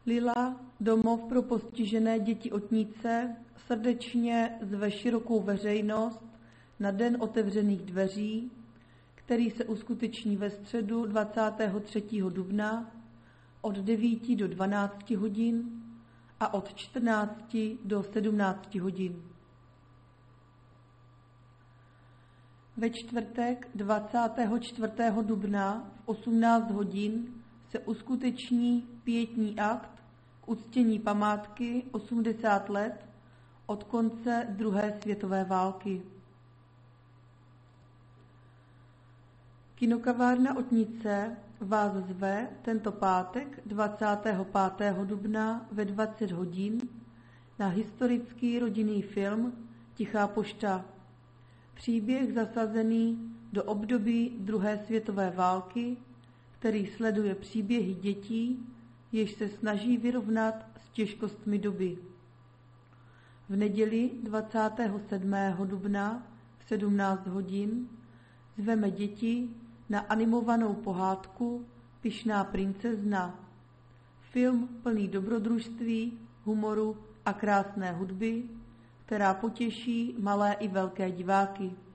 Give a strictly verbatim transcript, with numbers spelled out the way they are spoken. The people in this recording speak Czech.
Lila, domov pro postižené děti Otnice, srdečně zve širokou veřejnost na Den otevřených dveří, který se uskuteční ve středu dvacátého třetího dubna od devíti do dvanácti hodin a od čtrnácti do sedmnácti hodin. Ve čtvrtek dvacátého čtvrtého dubna v osmnáct hodin se uskuteční pietní akt k uctění památky osmdesát let od konce druhé světové války. Kinokavárna Otnice vás zve tento pátek dvacátého pátého dubna ve dvacet hodin na historický rodinný film Tichá pošta. Příběh zasazený do období druhé světové války, který sleduje příběhy dětí, jež se snaží vyrovnat s těžkostmi doby. V neděli dvacátého sedmého dubna v sedmnáct hodin zveme děti na animovanou pohádku Pyšná princezna. Film plný dobrodružství, humoru a krásné hudby, která potěší malé i velké diváky.